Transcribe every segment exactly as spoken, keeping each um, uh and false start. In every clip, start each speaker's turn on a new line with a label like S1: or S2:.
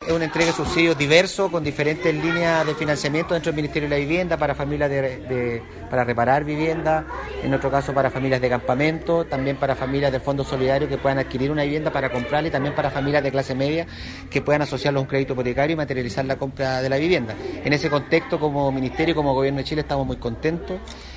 S1: es una entrega de subsidios diversos con diferentes líneas de financiamiento dentro del Ministerio de la Vivienda para familias de, de, para reparar vivienda, en otro caso para familias de campamento, también para familias del Fondo Solidario que puedan adquirir una vivienda para comprarla y también para familias de clase media que puedan asociarlo a un crédito hipotecario y materializar la compra de la vivienda. En ese contexto, como Ministerio y como Gobierno de Chile estamos muy contentos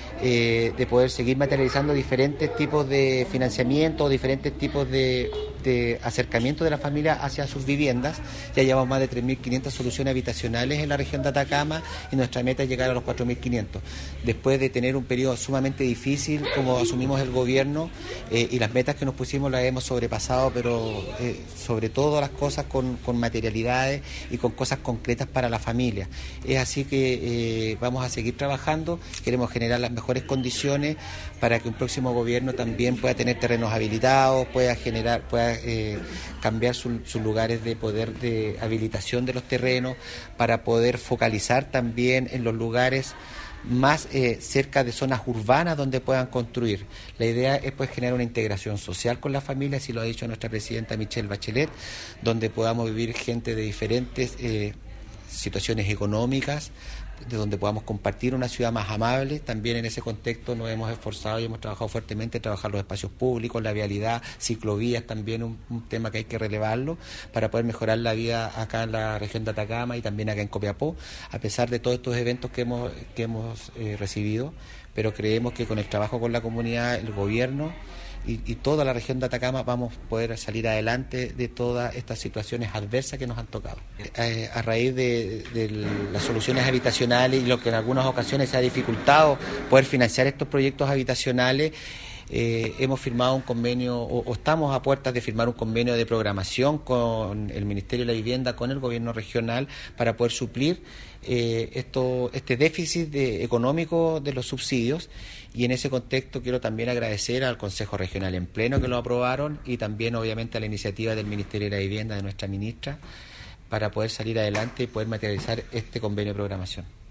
S1: Eh, de poder seguir materializando diferentes tipos de financiamiento, diferentes tipos de, de acercamiento de la familia hacia sus viviendas. Ya llevamos más de tres mil quinientas soluciones habitacionales en la región de Atacama y nuestra meta es llegar a los cuatro mil quinientos. Después de tener un periodo sumamente difícil, como asumimos el gobierno, eh, y las metas que nos pusimos las hemos sobrepasado, pero eh, sobre todo las cosas con, con materialidades y con cosas concretas para la familia. Es así que eh, vamos a seguir trabajando, queremos generar las mejores condiciones para que un próximo gobierno también pueda tener terrenos habilitados, pueda generar, pueda eh, cambiar su, sus lugares de poder de habilitación de los terrenos, para poder focalizar también en los lugares más eh, cerca de zonas urbanas donde puedan construir. La idea es pues generar una integración social con las familias, así lo ha dicho nuestra presidenta Michelle Bachelet, donde podamos vivir gente de diferentes eh, situaciones económicas, de donde podamos compartir una ciudad más amable. También en ese contexto nos hemos esforzado y hemos trabajado fuertemente en trabajar los espacios públicos, la vialidad, ciclovías, también un, un tema que hay que relevarlo para poder mejorar la vida acá en la región de Atacama y también acá en Copiapó, a pesar de todos estos eventos que hemos, que hemos eh, recibido, pero creemos que con el trabajo con la comunidad, el gobierno Y, y toda la región de Atacama vamos a poder salir adelante de todas estas situaciones adversas que nos han tocado. Eh, a raíz de, de las soluciones habitacionales y lo que en algunas ocasiones se ha dificultado poder financiar estos proyectos habitacionales, eh, hemos firmado un convenio o, o estamos a puertas de firmar un convenio de programación con el Ministerio de la Vivienda, con el gobierno regional, para poder suplir eh, esto, este déficit de, económico de los subsidios. Y en ese contexto quiero también agradecer al Consejo Regional en pleno que lo aprobaron y también obviamente a la iniciativa del Ministerio de la Vivienda de nuestra ministra para poder salir adelante y poder materializar este convenio de programación.